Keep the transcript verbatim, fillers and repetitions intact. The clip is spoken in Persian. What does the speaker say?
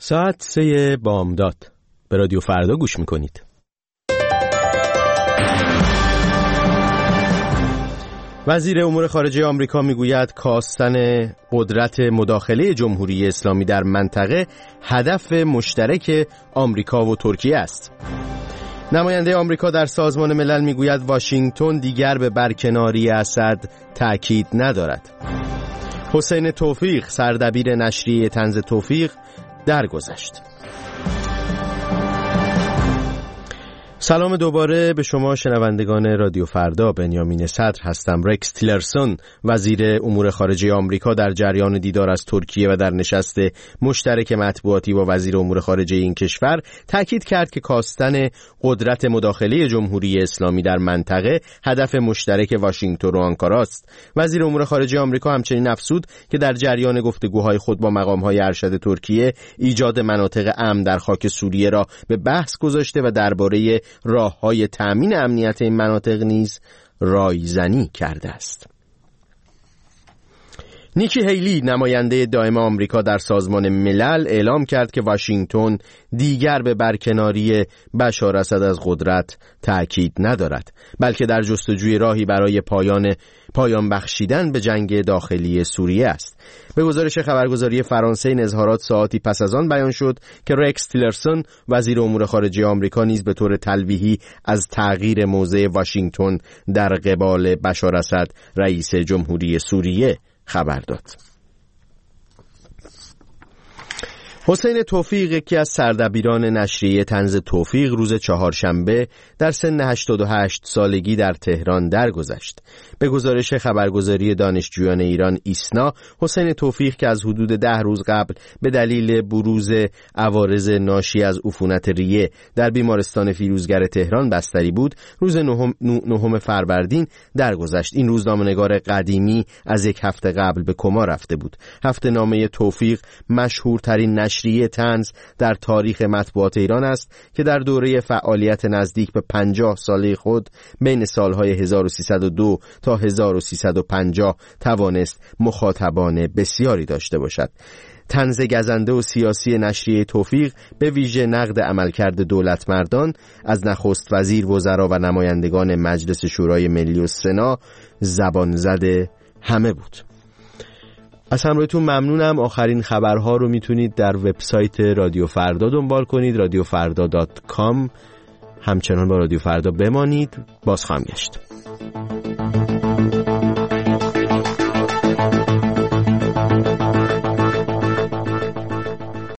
ساعت سه بامداد به رادیو فردا گوش میکنید. وزیر امور خارجه آمریکا میگوید کاستن قدرت مداخله جمهوری اسلامی در منطقه هدف مشترک آمریکا و ترکیه است. نماینده آمریکا در سازمان ملل میگوید واشنگتن دیگر به برکناری اسد تأکید ندارد. حسین توفیق سردبیر نشریه طنز توفیق درگذشت. سلام دوباره به شما شنوندگان رادیو فردا. بنیامین صدر هستم. رکس تیلرسون وزیر امور خارجه آمریکا در جریان دیدار از ترکیه و در نشست مشترک مطبوعاتی با وزیر امور خارجه این کشور تاکید کرد که کاستن قدرت مداخله جمهوری اسلامی در منطقه هدف مشترک واشنگتن و آنکارا است. وزیر امور خارجه آمریکا همچنین افزود که در جریان گفتگوهای خود با مقام‌های ارشد ترکیه ایجاد مناطق امن در خاک سوریه را به بحث گذاشته و درباره راه‌های تأمین امنیت این مناطق نیز رایزنی کرده است. نیکی هیلی نماینده دائم آمریکا در سازمان ملل اعلام کرد که واشنگتن دیگر به برکناری بشار اسد از قدرت تأکید ندارد، بلکه در جستجوی راهی برای پایان پایان بخشیدن به جنگ داخلی سوریه است. به گزارش خبرگزاری فرانسه این اظهارات ساعتی پس از آن بیان شد که رکس تیلرسون وزیر امور خارجه آمریکا نیز به طور تلویحی از تغییر موضع واشنگتن در قبال بشار اسد رئیس جمهوری سوریه خبر داد. حسین توفیق یکی از سردبیران نشریه طنز توفیق روز چهارشنبه در سن هشتاد و هشت سالگی در تهران درگذشت. به گزارش خبرگزاری دانشجویان ایران ایسنا، حسین توفیق که از حدود ده روز قبل به دلیل بروز عوارض ناشی از عفونت ریه در بیمارستان فیروزگر تهران بستری بود، روز نهم, نهم فروردین درگذشت. این روزنامه‌نگار قدیمی از یک هفته قبل به کما رفته بود. هفته نامه توفیق مشهورترین نشریه طنز در تاریخ مطبوعات ایران است که در دوره فعالیت نزدیک به پنجاه ساله خود بین سالهای هزار و سیصد و دو تا هزار و سیصد و پنجاه توانست مخاطبان بسیاری داشته باشد. طنز گزنده و سیاسی نشریه توفیق به ویژه نقد عملکرد دولت مردان از نخست وزیر، وزرا و نمایندگان مجلس شورای ملی و سنا زبان زده همه بود. از همراهیتون ممنونم. آخرین خبرها رو میتونید در وبسایت رادیو فردا دنبال کنید، رادیو فردا دات کام. همچنان با رادیو فردا بمانید. باز خواهم گشت.